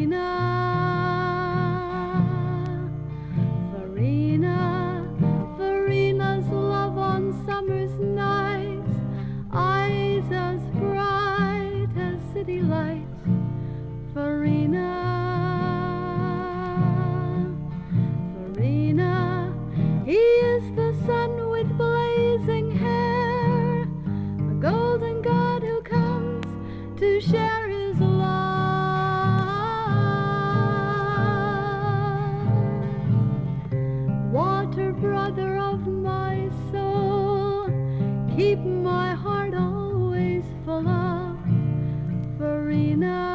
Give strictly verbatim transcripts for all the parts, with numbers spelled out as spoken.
Farina, Farina's love on summer's nights, eyes as bright as city lights. Farina, Farina, he is the sun with blazing hair, a golden god who comes to share his love. Water brother of my soul, keep my heart always full of Farina.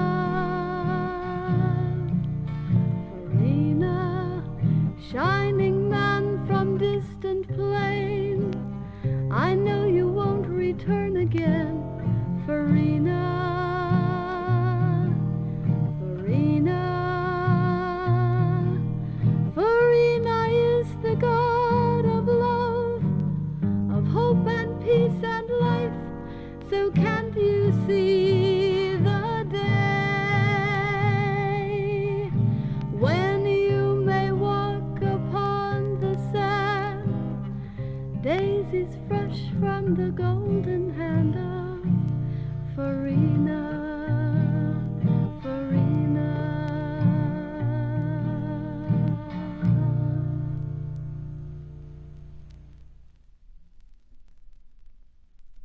Farina, shining man from distant plain, I know you won't return again. Farina, Farina, Farina is the god of love, of hope and peace and life. So can't you see the day when you may walk upon the sand, daisies fresh from the golden hand of Farina?